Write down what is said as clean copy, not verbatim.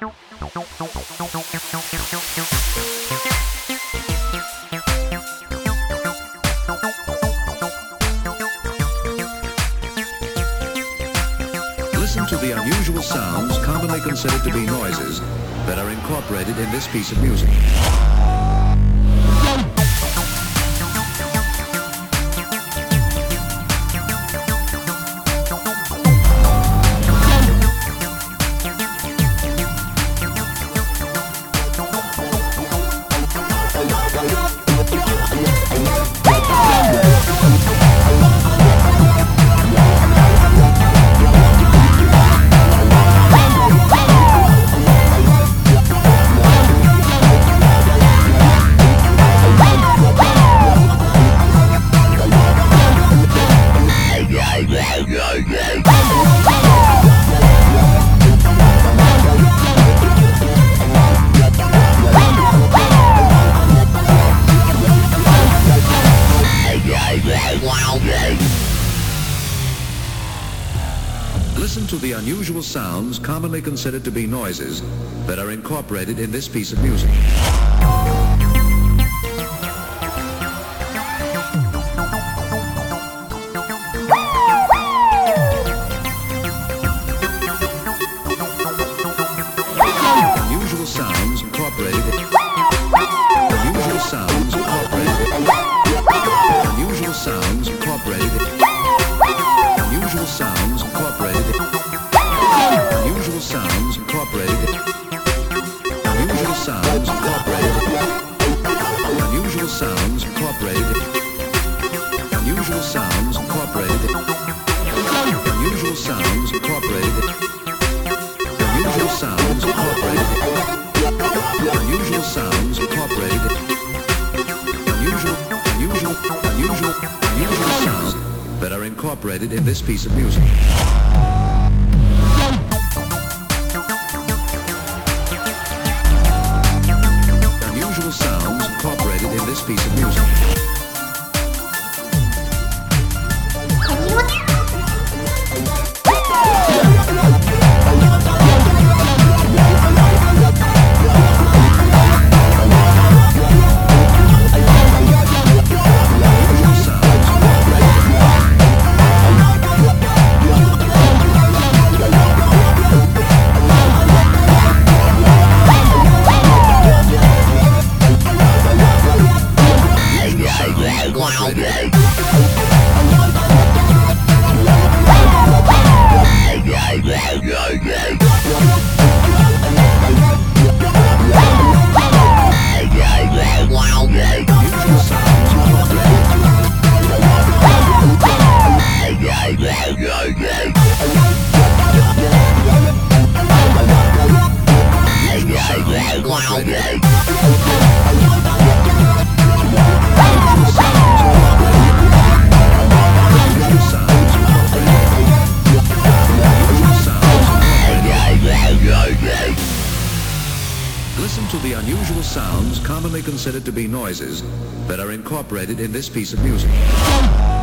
Listen to the unusual sounds commonly considered to be noises that are incorporated in this piece of music. Listen to the unusual sounds commonly considered to be noises that are incorporated in this piece of music. Unusual sounds incorporated. Unusual sounds incorporated. Unusual sounds incorporated. Unusual sounds incorporated. Unusual sounds incorporated. Unusual sounds incorporated. Unusual sounds incorporated. Unusual sounds incorporated. Unusual sounds incorporated. Unusual sounds incorporated. Unusual sounds incorporated. Unusual sounds that are incorporated in this piece of music. Unusual sounds incorporated in this piece of music. Listen to the unusual sounds commonly considered to be noises that are incorporated in this piece of music.